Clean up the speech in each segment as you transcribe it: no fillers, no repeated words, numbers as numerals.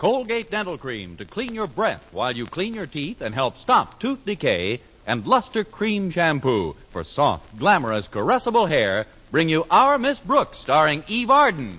Colgate Dental Cream to clean your breath while you clean your teeth and help stop tooth decay, and Luster Cream Shampoo for soft, glamorous, caressable hair bring you Our Miss Brooks, starring Eve Arden.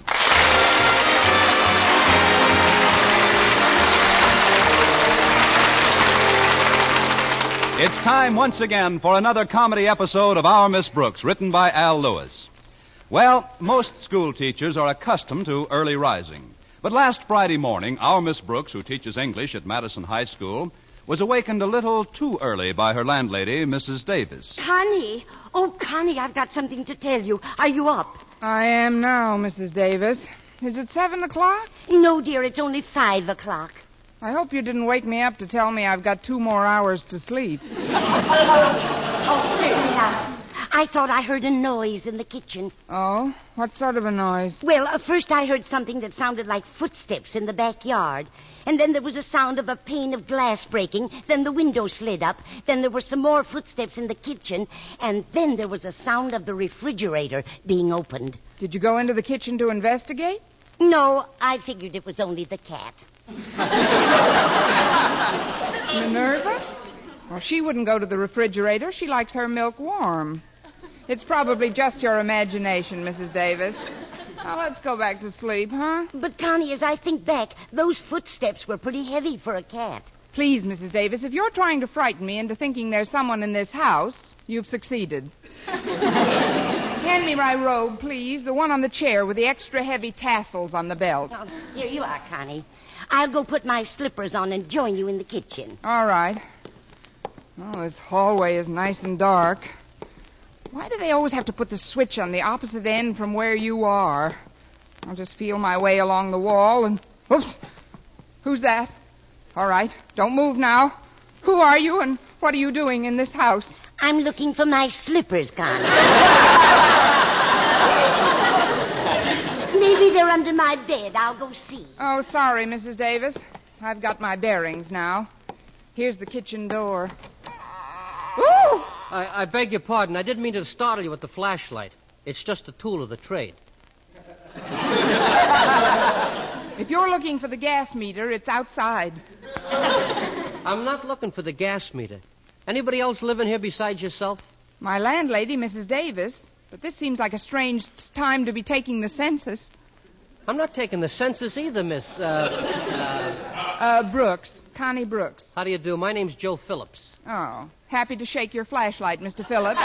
It's time once again for another comedy episode of Our Miss Brooks, written by Al Lewis. Well, most school teachers are accustomed to early rising. But last Friday morning, our Miss Brooks, who teaches English at Madison High School, was awakened a little too early by her landlady, Mrs. Davis. Connie! Oh, Connie, I've got something to tell you. Are you up? I am now, Mrs. Davis. Is it 7 o'clock? No, dear, it's only 5 o'clock. I hope you didn't wake me up to tell me I've got 2 more hours to sleep. Oh, certainly not. I thought I heard a noise in the kitchen. Oh? What sort of a noise? Well, first I heard something that sounded like footsteps in the backyard. And then there was a sound of a pane of glass breaking. Then the window slid up. Then there were some more footsteps in the kitchen. And then there was a sound of the refrigerator being opened. Did you go into the kitchen to investigate? No, I figured it was only the cat. Minerva? Well, she wouldn't go to the refrigerator. She likes her milk warm. It's probably just your imagination, Mrs. Davis. Now, let's go back to sleep, huh? But, Connie, as I think back, those footsteps were pretty heavy for a cat. Please, Mrs. Davis, if you're trying to frighten me into thinking there's someone in this house, you've succeeded. Hand me my robe, please. The one on the chair with the extra heavy tassels on the belt. Oh, here you are, Connie. I'll go put my slippers on and join you in the kitchen. All right. Oh, this hallway is nice and dark. Why do they always have to put the switch on the opposite end from where you are? I'll just feel my way along the wall and... Oops! Who's that? All right, don't move now. Who are you and what are you doing in this house? I'm looking for my slippers, Connie. Maybe they're under my bed. I'll go see. Oh, sorry, Mrs. Davis. I've got my bearings now. Here's the kitchen door. Ooh! I beg your pardon. I didn't mean to startle you with the flashlight. It's just a tool of the trade. If you're looking for the gas meter, it's outside. I'm not looking for the gas meter. Anybody else living here besides yourself? My landlady, Mrs. Davis. But this seems like a strange time to be taking the census. I'm not taking the census either, Miss... Brooks. Connie Brooks. How do you do? My name's Joe Phillips. Oh, happy to shake your flashlight, Mr. Phillips.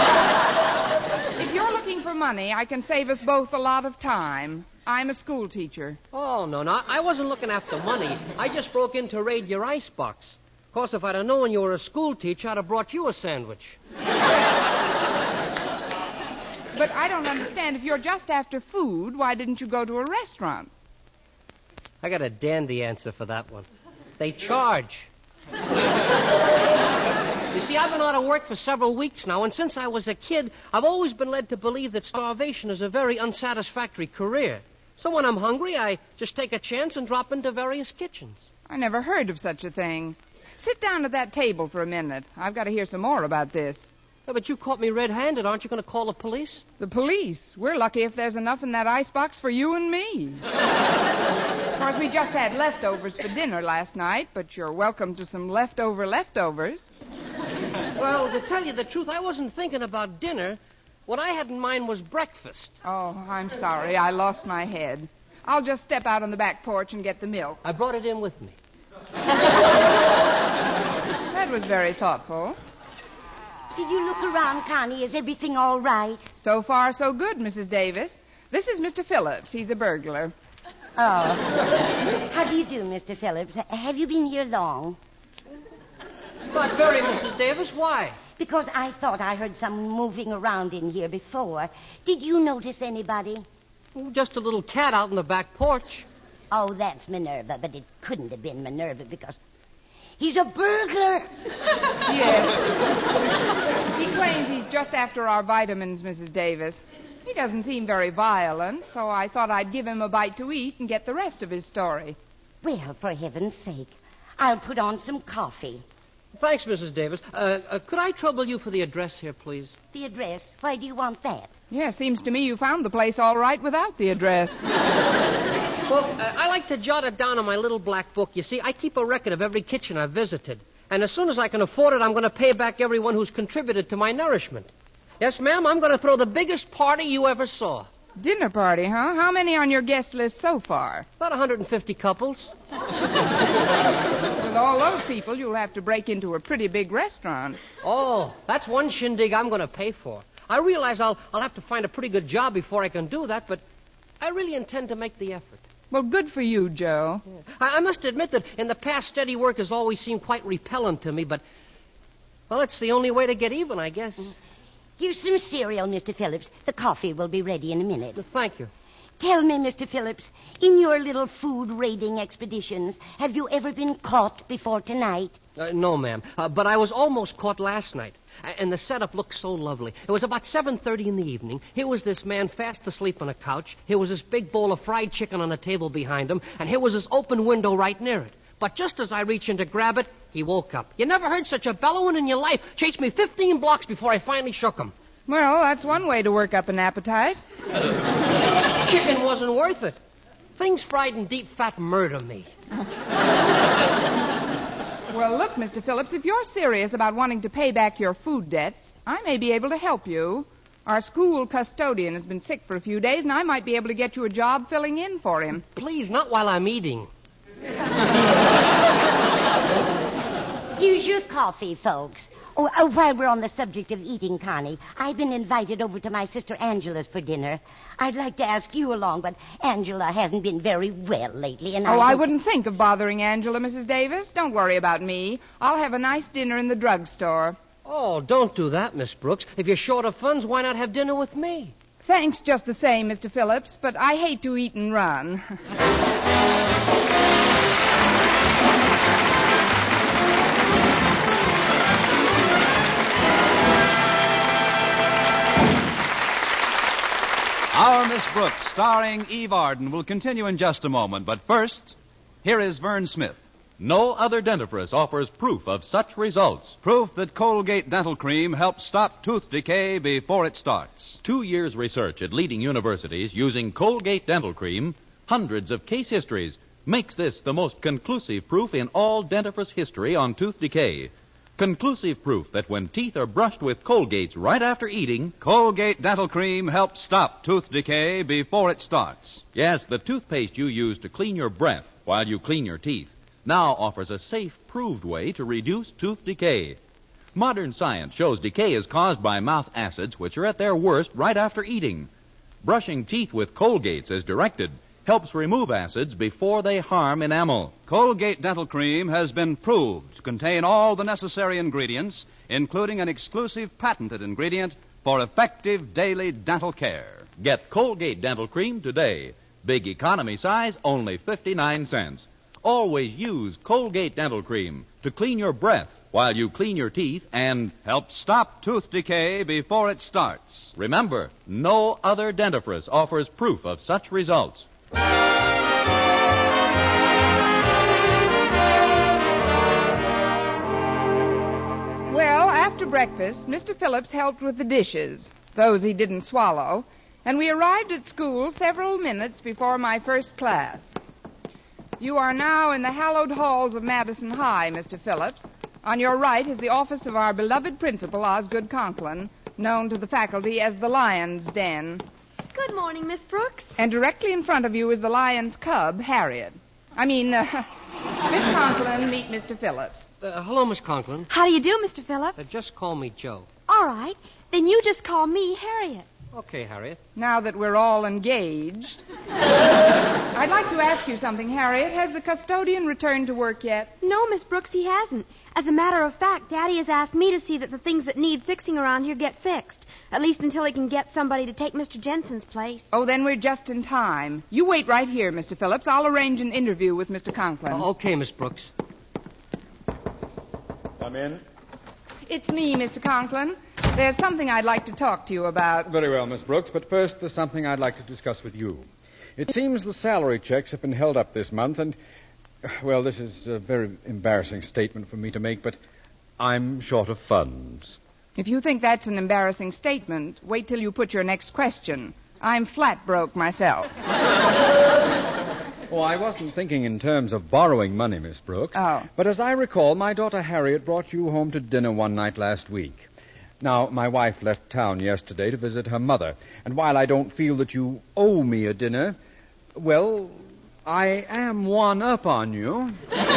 If you're looking for money, I can save us both a lot of time. I'm a school teacher. Oh, no. I wasn't looking after money. I just broke in to raid your icebox. Of course, if I'd have known you were a school teacher, I'd have brought you a sandwich. But I don't understand. If you're just after food, why didn't you go to a restaurant? I got a dandy answer for that one. They charge. You see, I've been out of work for several weeks now, and since I was a kid, I've always been led to believe that starvation is a very unsatisfactory career. So when I'm hungry, I just take a chance and drop into various kitchens. I never heard of such a thing. Sit down at that table for a minute. I've got to hear some more about this. Yeah, but you caught me red-handed. Aren't you going to call the police? The police? We're lucky if there's enough in that icebox for you and me. Of course, we just had leftovers for dinner last night, but you're welcome to some leftovers. Well, to tell you the truth, I wasn't thinking about dinner. What I had in mind was breakfast. Oh, I'm sorry. I lost my head. I'll just step out on the back porch and get the milk. I brought it in with me. That was very thoughtful. Did you look around, Connie? Is everything all right? So far, so good, Mrs. Davis. This is Mr. Phillips. He's a burglar. Oh. How do you do, Mr. Phillips? Have you been here long? Not very, Mrs. Davis. Why? Because I thought I heard someone moving around in here before. Did you notice anybody? Oh, just a little cat out on the back porch. Oh, that's Minerva, but it couldn't have been Minerva because he's a burglar. Yes. He claims he's just after our vitamins, Mrs. Davis. He doesn't seem very violent, so I thought I'd give him a bite to eat and get the rest of his story. Well, for heaven's sake, I'll put on some coffee. Thanks, Mrs. Davis. Could I trouble you for the address here, please? The address? Why do you want that? Yeah, seems to me you found the place all right without the address. Well, I like to jot it down in my little black book. You see, I keep a record of every kitchen I've visited. And as soon as I can afford it, I'm going to pay back everyone who's contributed to my nourishment. Yes, ma'am, I'm going to throw the biggest party you ever saw. Dinner party, huh? How many on your guest list so far? About 150 couples. With all those people, you'll have to break into a pretty big restaurant. Oh, that's one shindig I'm going to pay for. I realize I'll have to find a pretty good job before I can do that, but I really intend to make the effort. Well, good for you, Joe. Yeah. I must admit that in the past, steady work has always seemed quite repellent to me, but, well, it's the only way to get even, I guess. Here's some cereal, Mr. Phillips. The coffee will be ready in a minute. Thank you. Tell me, Mr. Phillips, in your little food raiding expeditions, have you ever been caught before tonight? No, ma'am. But I was almost caught last night. And the setup looked so lovely. It was about 7:30 in the evening. Here was this man fast asleep on a couch. Here was this big bowl of fried chicken on a table behind him. And here was this open window right near it. But just as I reached in to grab it, he woke up. You never heard such a bellowing in your life. Chased me 15 blocks before I finally shook him. Well, that's one way to work up an appetite. Chicken wasn't worth it. Things fried in deep fat murder me. Well, look, Mr. Phillips, if you're serious about wanting to pay back your food debts, I may be able to help you. Our school custodian has been sick for a few days, and I might be able to get you a job filling in for him. Please, not while I'm eating. Here's your coffee, folks. Oh, while we're on the subject of eating, Connie, I've been invited over to my sister Angela's for dinner. I'd like to ask you along, but Angela hasn't been very well lately, and I wouldn't think of bothering Angela, Mrs. Davis. Don't worry about me. I'll have a nice dinner in the drugstore. Oh, don't do that, Miss Brooks. If you're short of funds, why not have dinner with me? Thanks just the same, Mr. Phillips, but I hate to eat and run. Our Miss Brooks, starring Eve Arden, will continue in just a moment. But first, here is Vern Smith. No other dentifrice offers proof of such results. Proof that Colgate Dental Cream helps stop tooth decay before it starts. 2 years research at leading universities using Colgate Dental Cream, hundreds of case histories, makes this the most conclusive proof in all dentifrice history on tooth decay. Conclusive proof that when teeth are brushed with Colgates right after eating, Colgate Dental Cream helps stop tooth decay before it starts. Yes, the toothpaste you use to clean your breath while you clean your teeth now offers a safe, proved way to reduce tooth decay. Modern science shows decay is caused by mouth acids, which are at their worst right after eating. Brushing teeth with Colgates as directed helps remove acids before they harm enamel. Colgate Dental Cream has been proved to contain all the necessary ingredients, including an exclusive patented ingredient for effective daily dental care. Get Colgate Dental Cream today. Big economy size, only 59 cents. Always use Colgate Dental Cream to clean your breath while you clean your teeth and help stop tooth decay before it starts. Remember, no other dentifrice offers proof of such results. Well, after breakfast, Mr. Phillips helped with the dishes, those he didn't swallow, and we arrived at school several minutes before my first class. You are now in the hallowed halls of Madison High, Mr. Phillips. On your right is the office of our beloved principal, Osgood Conklin, known to the faculty as the Lion's Den. Good morning, Miss Brooks. And directly in front of you is the lion's cub, Harriet. Miss Conklin, meet Mr. Phillips. Hello, Miss Conklin. How do you do, Mr. Phillips? Just call me Joe. All right. Then you just call me Harriet. Okay, Harriet. Now that we're all engaged, I'd like to ask you something, Harriet. Has the custodian returned to work yet? No, Miss Brooks, he hasn't. As a matter of fact, Daddy has asked me to see that the things that need fixing around here get fixed. At least until he can get somebody to take Mr. Jensen's place. Oh, then we're just in time. You wait right here, Mr. Phillips. I'll arrange an interview with Mr. Conklin. Okay, Miss Brooks. Come in. It's me, Mr. Conklin. There's something I'd like to talk to you about. Very well, Miss Brooks, but first there's something I'd like to discuss with you. It seems the salary checks have been held up this month, and, well, this is a very embarrassing statement for me to make, but I'm short of funds. If you think that's an embarrassing statement, wait till you put your next question. I'm flat broke myself. Oh, I wasn't thinking in terms of borrowing money, Miss Brooks. Oh. But as I recall, my daughter Harriet brought you home to dinner one night last week. Now, my wife left town yesterday to visit her mother, and while I don't feel that you owe me a dinner, well, I am one up on you.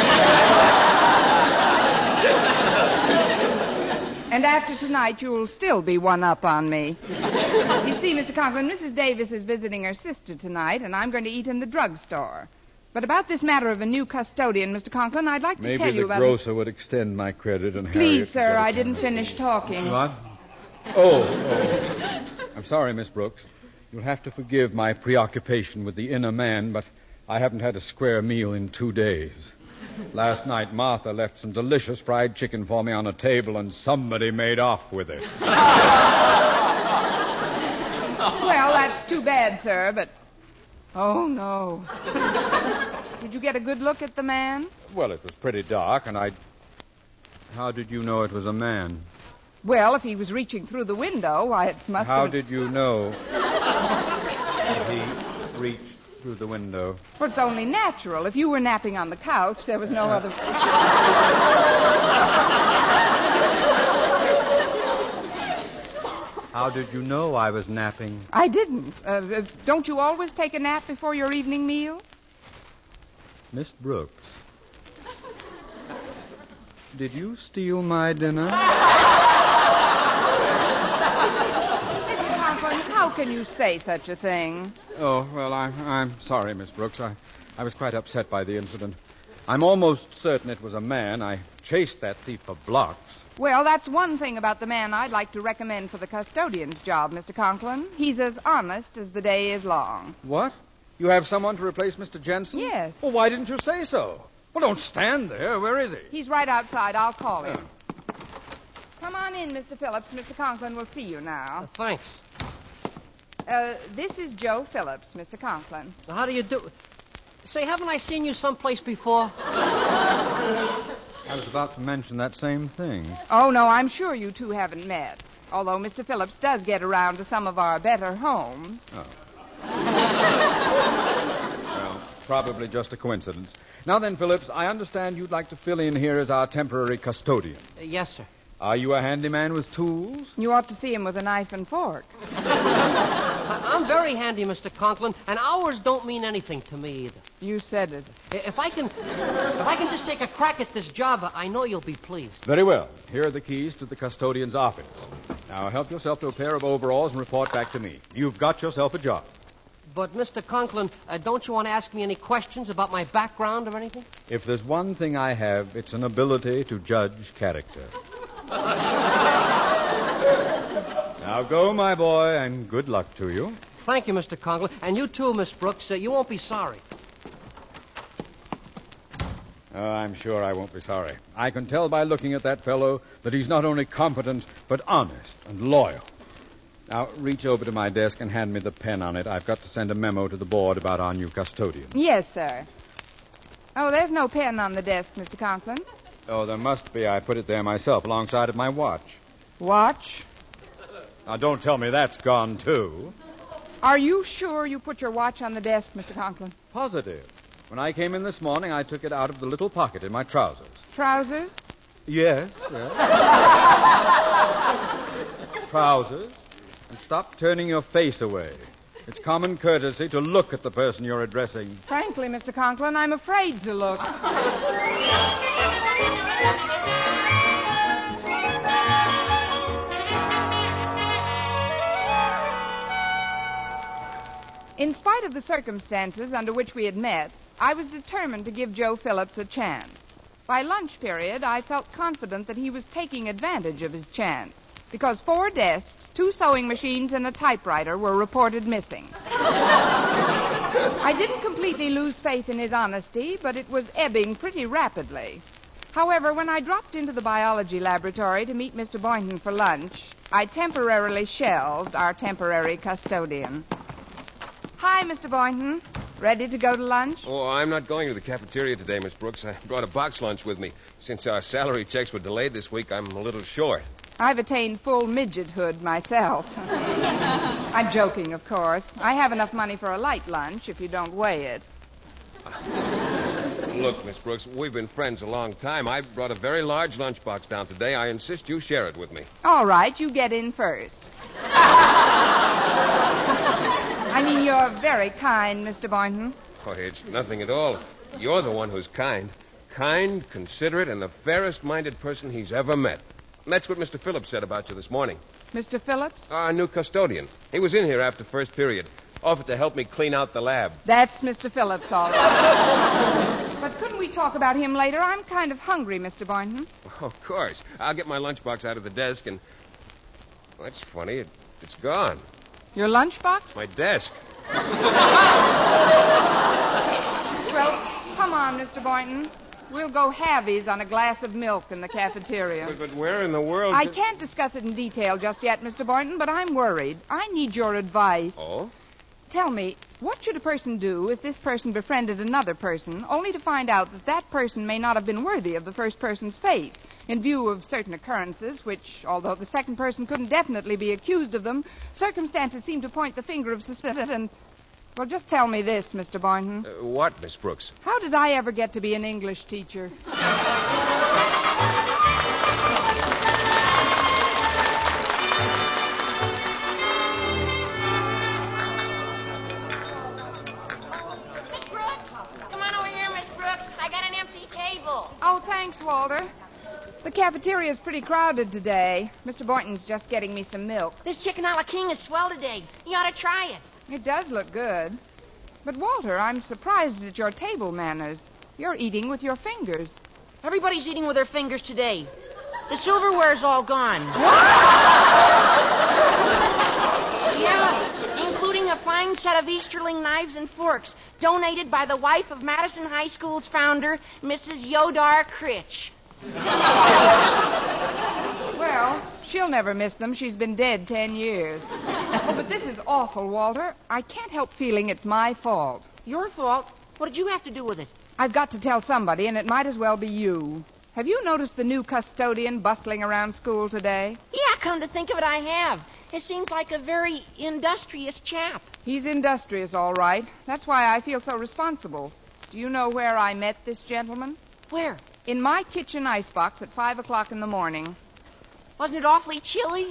And after tonight, you'll still be one up on me. You see, Mr. Conklin, Mrs. Davis is visiting her sister tonight, and I'm going to eat in the drugstore. But about this matter of a new custodian, Mr. Conklin, I'd like to tell you about... Maybe the grocer would extend my credit and Please, sir, I didn't finish talking. What? Oh. I'm sorry, Miss Brooks. You'll have to forgive my preoccupation with the inner man, but I haven't had a square meal in 2 days. Last night, Martha left some delicious fried chicken for me on a table, and somebody made off with it. Well, that's too bad, sir, but... Oh, no. Did you get a good look at the man? Well, it was pretty dark, and I... How did you know it was a man? Well, if he was reaching through the window, why, it must have... How did you know that he reached through the window? Well, it's only natural. If you were napping on the couch, there was no other... How did you know I was napping? I didn't. Don't you always take a nap before your evening meal? Miss Brooks, did you steal my dinner? Mr. Conklin, how can you say such a thing? Oh, well, I'm sorry, Miss Brooks. I was quite upset by the incident. I'm almost certain it was a man. I chased that thief for blocks. Well, that's one thing about the man I'd like to recommend for the custodian's job, Mr. Conklin. He's as honest as the day is long. What? You have someone to replace Mr. Jensen? Yes. Well, why didn't you say so? Well, don't stand there. Where is he? He's right outside. I'll call him. Come on in, Mr. Phillips. Mr. Conklin will see you now. Thanks. This is Joe Phillips, Mr. Conklin. How do you do? Say, haven't I seen you someplace before? I was about to mention that same thing. Oh, no, I'm sure you two haven't met. Although Mr. Phillips does get around to some of our better homes. Oh. Well, probably just a coincidence. Now then, Phillips, I understand you'd like to fill in here as our temporary custodian. Yes, sir. Are you a handyman with tools? You ought to see him with a knife and fork. I'm very handy, Mr. Conklin, and hours don't mean anything to me either. You said it. If I can just take a crack at this job, I know you'll be pleased. Very well. Here are the keys to the custodian's office. Now help yourself to a pair of overalls and report back to me. You've got yourself a job. But, Mr. Conklin, don't you want to ask me any questions about my background or anything? If there's one thing I have, it's an ability to judge character. Now go, my boy, and good luck to you. Thank you, Mr. Conklin. And you too, Miss Brooks. You won't be sorry. Oh, I'm sure I won't be sorry. I can tell by looking at that fellow that he's not only competent, but honest and loyal. Now, reach over to my desk and hand me the pen on it. I've got to send a memo to the board about our new custodian. Yes, sir. Oh, there's no pen on the desk, Mr. Conklin. Oh, there must be. I put it there myself, alongside of my watch. Watch? Now, don't tell me that's gone, too. Are you sure you put your watch on the desk, Mr. Conklin? Positive. When I came in this morning, I took it out of the little pocket in my trousers. Trousers? Yes. Trousers. And stop turning your face away. It's common courtesy to look at the person you're addressing. Frankly, Mr. Conklin, I'm afraid to look. In spite of the circumstances under which we had met, I was determined to give Joe Phillips a chance. By lunch period, I felt confident that he was taking advantage of his chance, because 4 desks, 2 sewing machines, and a typewriter were reported missing. I didn't completely lose faith in his honesty, but it was ebbing pretty rapidly. However, when I dropped into the biology laboratory to meet Mr. Boynton for lunch, I temporarily shelved our temporary custodian. Hi, Mr. Boynton. Ready to go to lunch? Oh, I'm not going to the cafeteria today, Miss Brooks. I brought a box lunch with me. Since our salary checks were delayed this week, I'm a little short. I've attained full midgethood myself. I'm joking, of course. I have enough money for a light lunch if you don't weigh it. Look, Miss Brooks, we've been friends a long time. I brought a very large lunchbox down today. I insist you share it with me. All right, you get in first. I mean, you're very kind, Mr. Boynton. Oh, it's nothing at all. You're the one who's kind. Kind, considerate, and the fairest-minded person he's ever met. That's what Mr. Phillips said about you this morning. Mr. Phillips? Our new custodian. He was in here after first period. Offered to help me clean out the lab. That's Mr. Phillips, all right. But couldn't we talk about him later? I'm kind of hungry, Mr. Boynton. Oh, of course. I'll get my lunchbox out of the desk and... Well, that's funny. It's gone. Your lunchbox? My desk. Well, come on, Mr. Boynton. We'll go halvies on a glass of milk in the cafeteria. But where in the world... I can't discuss it in detail just yet, Mr. Boynton, but I'm worried. I need your advice. Oh? Tell me, what should a person do if this person befriended another person, only to find out that that person may not have been worthy of the first person's faith, in view of certain occurrences which, although the second person couldn't definitely be accused of them, circumstances seem to point the finger of suspicion and... Well, just tell me this, Mr. Boynton. What, Miss Brooks? How did I ever get to be an English teacher? Oh, thanks, Walter. The cafeteria's pretty crowded today. Mr. Boynton's just getting me some milk. This chicken a la king is swell today. You ought to try it. It does look good. But, Walter, I'm surprised at your table manners. You're eating with your fingers. Everybody's eating with their fingers today. The silverware's all gone. Yeah, including a fine set of Easterling knives and forks donated by the wife of Madison High School's founder, Mrs. Yodar Critch. Well, she'll never miss them. She's been dead 10 years. Oh, but this is awful, Walter. I can't help feeling it's my fault. Your fault? What did you have to do with it? I've got to tell somebody, and it might as well be you. Have you noticed the new custodian bustling around school today? Yeah, come to think of it, I have. It seems like a very industrious chap. He's industrious, all right. That's why I feel so responsible. Do you know where I met this gentleman? Where? In my kitchen icebox at 5 o'clock in the morning. Wasn't it awfully chilly?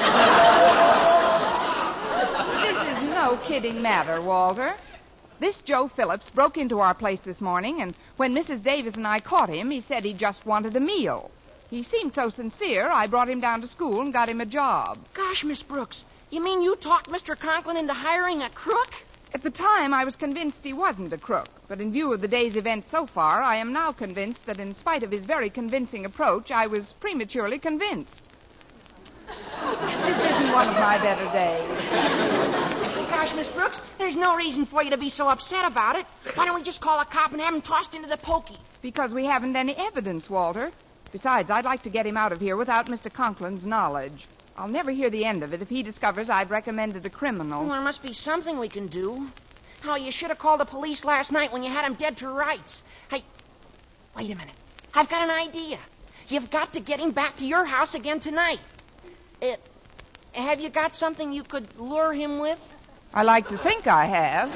This is no kidding matter, Walter. This Joe Phillips broke into our place this morning, and when Mrs. Davis and I caught him, he said he just wanted a meal. He seemed so sincere, I brought him down to school and got him a job. Gosh, Miss Brooks, you mean you talked Mr. Conklin into hiring a crook? At the time, I was convinced he wasn't a crook, but in view of the day's events so far, I am now convinced that in spite of his very convincing approach, I was prematurely convinced. This isn't one of my better days. Gosh, Miss Brooks, there's no reason for you to be so upset about it. Why don't we just call a cop and have him tossed into the pokey? Because we haven't any evidence, Walter. Besides, I'd like to get him out of here without Mr. Conklin's knowledge. I'll never hear the end of it if he discovers I'd recommended a criminal. Well, there must be something we can do. Oh, you should have called the police last night when you had him dead to rights. Hey, wait a minute. I've got an idea. You've got to get him back to your house again tonight. Have you got something you could lure him with? I like to think I have.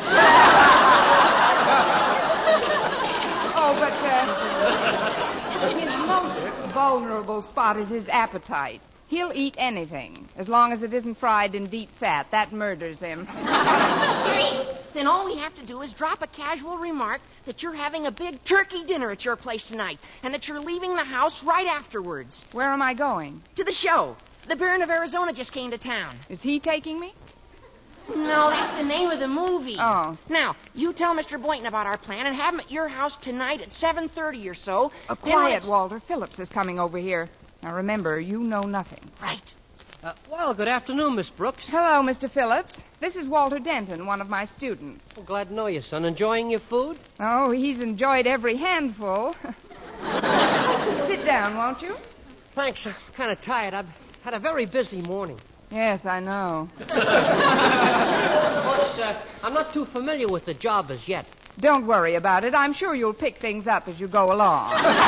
Oh, but his most vulnerable spot is his appetite. He'll eat anything, as long as it isn't fried in deep fat. That murders him. Great. Then all we have to do is drop a casual remark that you're having a big turkey dinner at your place tonight, and that you're leaving the house right afterwards. Where am I going? To the show. The Baron of Arizona just came to town. Is he taking me? No, that's the name of the movie. Oh. Now, you tell Mr. Boynton about our plan and have him at your house tonight at 7:30 or so. Quiet, Walter. Phillips is coming over here. Now, remember, you know nothing. Right. Well, good afternoon, Miss Brooks. Hello, Mr. Phillips. This is Walter Denton, one of my students. Well, glad to know you, son. Enjoying your food? Oh, he's enjoyed every handful. Sit down, won't you? Thanks. I'm kind of tired. I've had a very busy morning. Yes, I know. Of course, I'm not too familiar with the job as yet. Don't worry about it. I'm sure you'll pick things up as you go along.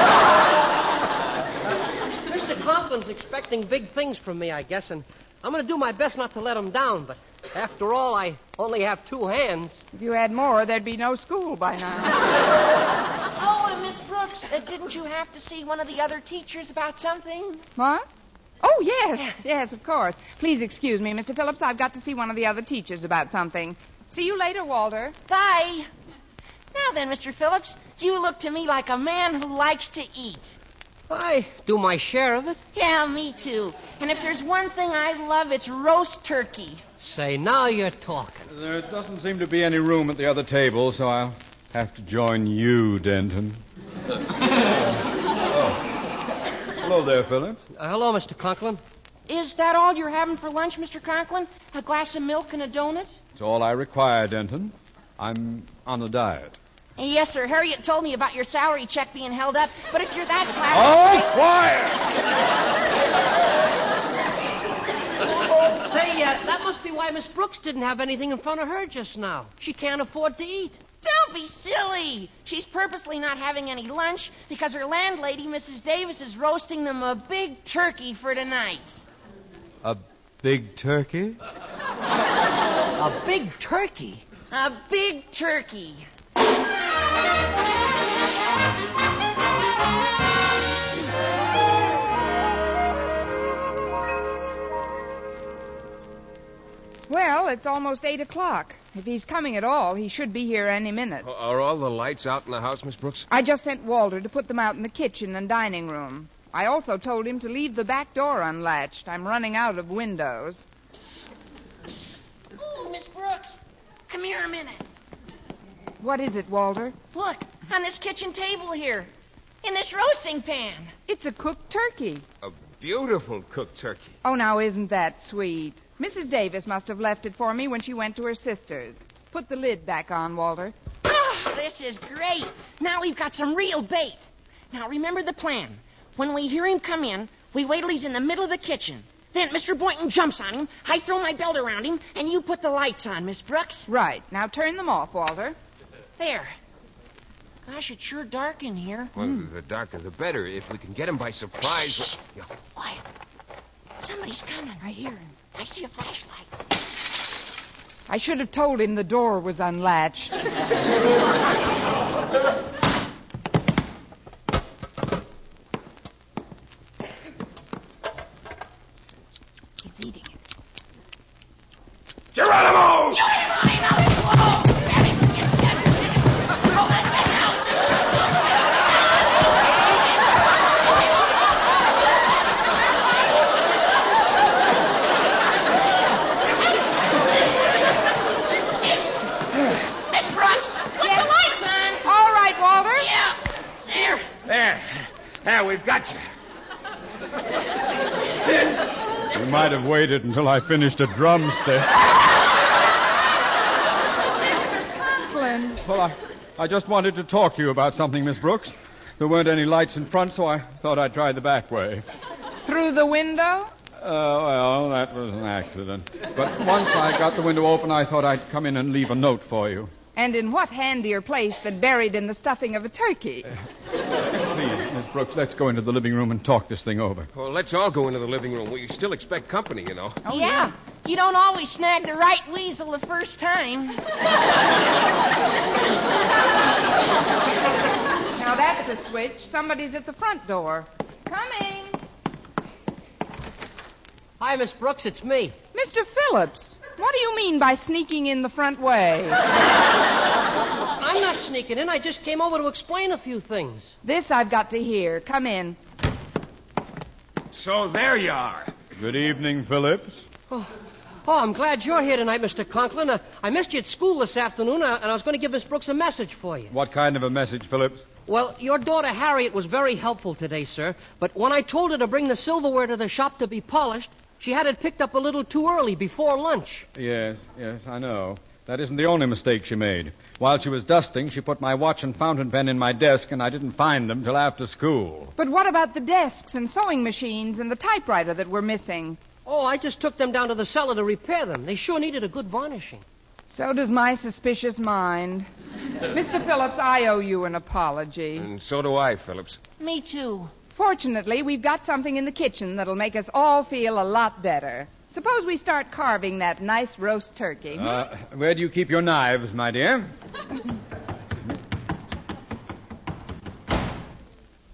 Mr. Conklin's expecting big things from me, I guess, and I'm going to do my best not to let him down, but after all, I only have 2 hands. If you had more, there'd be no school by now. Oh, and didn't you have to see one of the other teachers about something? What? Oh, yes, of course. Please excuse me, Mr. Phillips. I've got to see one of the other teachers about something. See you later, Walter. Bye. Now then, Mr. Phillips, you look to me like a man who likes to eat. I do my share of it. Yeah, me too. And if there's one thing I love, it's roast turkey. Say, now you're talking. There doesn't seem to be any room at the other table, so I'll have to join you, Denton. Hello there, Phillips. Hello, Mr. Conklin. Is that all you're having for lunch, Mr. Conklin? A glass of milk and a donut? It's all I require, Denton. I'm on a diet. Yes, sir. Harriet told me about your salary check being held up, but if you're that glad... Oh, quiet! Say, that must be why Miss Brooks didn't have anything in front of her just now. She can't afford to eat. Don't be silly. She's purposely not having any lunch because her landlady, Mrs. Davis, is roasting them a big turkey for tonight. A big turkey? A big turkey? A big turkey. Well, it's almost 8 o'clock. If he's coming at all, he should be here any minute. Are all the lights out in the house, Miss Brooks? I just sent Walter to put them out in the kitchen and dining room. I also told him to leave the back door unlatched. I'm running out of windows. Ooh, Miss Brooks, come here a minute. What is it, Walter? Look, on this kitchen table here, in this roasting pan. It's a cooked turkey. A beautiful cooked turkey. Oh, now isn't that sweet? Mrs. Davis must have left it for me when she went to her sister's. Put the lid back on, Walter. Oh, this is great. Now we've got some real bait. Now remember the plan. When we hear him come in, we wait till he's in the middle of the kitchen. Then Mr. Boynton jumps on him, I throw my belt around him, and you put the lights on, Miss Brooks. Right. Now turn them off, Walter. There. Gosh, it's sure dark in here. Well, the darker the better. If we can get him by surprise... Yeah. Quiet. Somebody's coming. I hear him. I see a flashlight. I should have told him the door was unlatched. He's eating it. Geronimo! There, we've got you. You might have waited until I finished a drumstick. Mr. Conklin. Well, I just wanted to talk to you about something, Miss Brooks. There weren't any lights in front, so I thought I'd try the back way. Through the window? Well, that was an accident. But once I got the window open, I thought I'd come in and leave a note for you. And in what handier place than buried in the stuffing of a turkey? Please, Miss Brooks, let's go into the living room and talk this thing over. Well, let's all go into the living room. We still expect company, you know. Oh, yeah. You don't always snag the right weasel the first time. Now that's a switch. Somebody's at the front door. Coming. Hi, Miss Brooks, it's me. Mr. Phillips, what do you mean by sneaking in the front way? I'm not sneaking in. I just came over to explain a few things. This I've got to hear. Come in. So there you are. Good evening, Phillips. Oh, I'm glad you're here tonight, Mr. Conklin. I missed you at school this afternoon, and I was going to give Miss Brooks a message for you. What kind of a message, Phillips? Well, your daughter Harriet was very helpful today, sir. But when I told her to bring the silverware to the shop to be polished, she had it picked up a little too early, before lunch. Yes, I know. That isn't the only mistake she made. While she was dusting, she put my watch and fountain pen in my desk, and I didn't find them till after school. But what about the desks and sewing machines and the typewriter that were missing? Oh, I just took them down to the cellar to repair them. They sure needed a good varnishing. So does my suspicious mind. Mr. Phillips, I owe you an apology. And so do I, Phillips. Me too. Fortunately, we've got something in the kitchen that'll make us all feel a lot better. Suppose we start carving that nice roast turkey. Where do you keep your knives, my dear?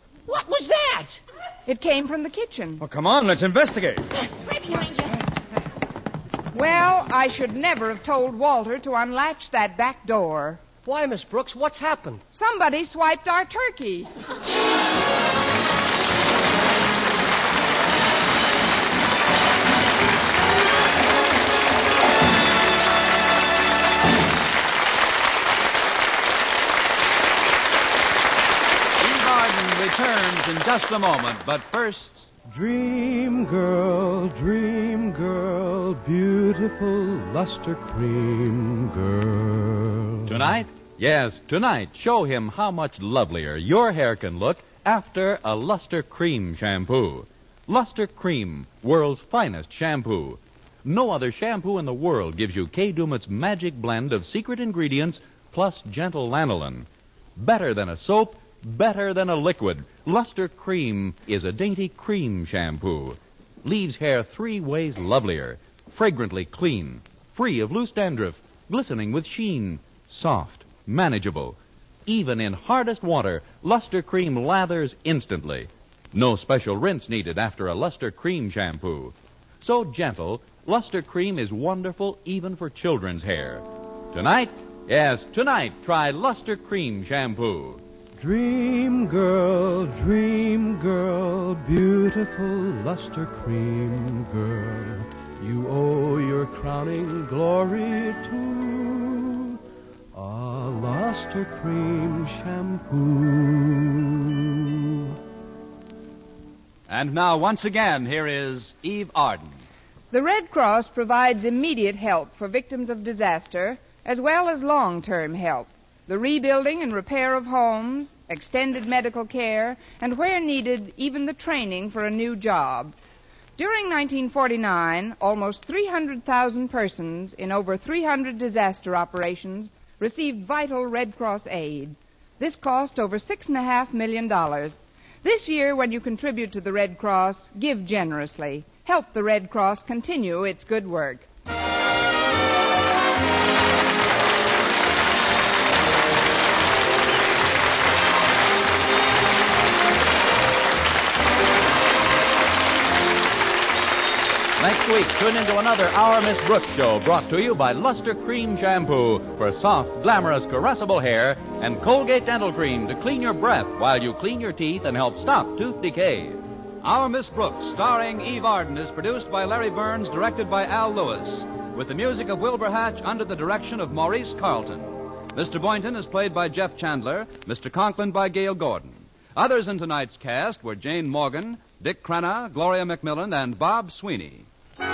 It came from the kitchen. Well, come on, let's investigate. Right behind you. Well, I should never have told Walter to unlatch that back door. Why, Miss Brooks, what's happened? Somebody swiped our turkey. Eve Arden returns in just a moment, but first... Dream girl, beautiful luster cream girl. Tonight? Yes, tonight, show him how much lovelier your hair can look after a Luster Cream shampoo. Luster Cream, world's finest shampoo. No other shampoo in the world gives you Kay Daumit's magic blend of secret ingredients plus gentle lanolin. Better than a soap, better than a liquid. Luster Cream is a dainty cream shampoo. Leaves hair 3 ways lovelier. Fragrantly clean. Free of loose dandruff. Glistening with sheen. Soft. Manageable. Even in hardest water, Luster Cream lathers instantly. No special rinse needed after a Luster Cream shampoo. So gentle, Luster Cream is wonderful even for children's hair. Tonight, yes, tonight, try Luster Cream shampoo. Dream girl, beautiful luster cream girl. You owe your crowning glory to a luster cream shampoo. And now, once again, here is Eve Arden. The Red Cross provides immediate help for victims of disaster, as well as long-term help. The rebuilding and repair of homes, extended medical care, and where needed, even the training for a new job. During 1949, almost 300,000 persons in over 300 disaster operations received vital Red Cross aid. This cost over $6.5 million. This year, when you contribute to the Red Cross, give generously. Help the Red Cross continue its good work. Next week, tune into another Our Miss Brooks show brought to you by Luster Cream Shampoo for soft, glamorous, caressable hair and Colgate Dental Cream to clean your breath while you clean your teeth and help stop tooth decay. Our Miss Brooks, starring Eve Arden, is produced by Larry Burns, directed by Al Lewis, with the music of Wilbur Hatch under the direction of Maurice Carlton. Mr. Boynton is played by Jeff Chandler, Mr. Conklin by Gail Gordon. Others in tonight's cast were Jane Morgan, Dick Crenna, Gloria McMillan, and Bob Sweeney.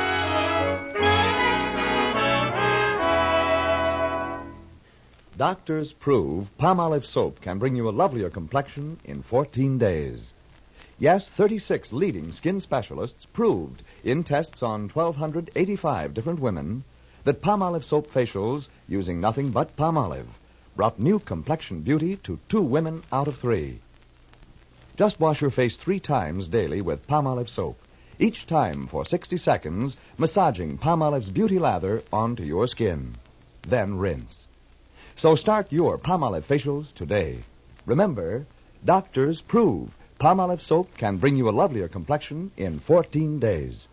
Doctors prove Palmolive soap can bring you a lovelier complexion in 14 days. Yes, 36 leading skin specialists proved in tests on 1,285 different women that Palmolive soap facials using nothing but Palmolive brought new complexion beauty to 2 women out of 3. Just wash your face 3 times daily with Palmolive soap, each time for 60 seconds, massaging Palmolive's beauty lather onto your skin. Then rinse. So start your Palmolive facials today. Remember, doctors prove Palmolive soap can bring you a lovelier complexion in 14 days.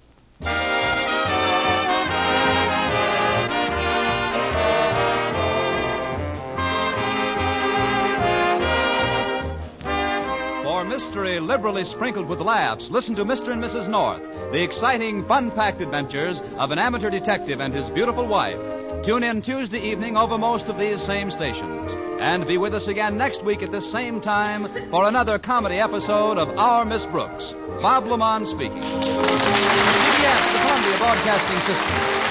For mystery liberally sprinkled with laughs, listen to Mr. and Mrs. North, the exciting, fun-packed adventures of an amateur detective and his beautiful wife. Tune in Tuesday evening over most of these same stations. And be with us again next week at this same time for another comedy episode of Our Miss Brooks. Bob Lamont speaking. CBS, the Columbia Broadcasting System.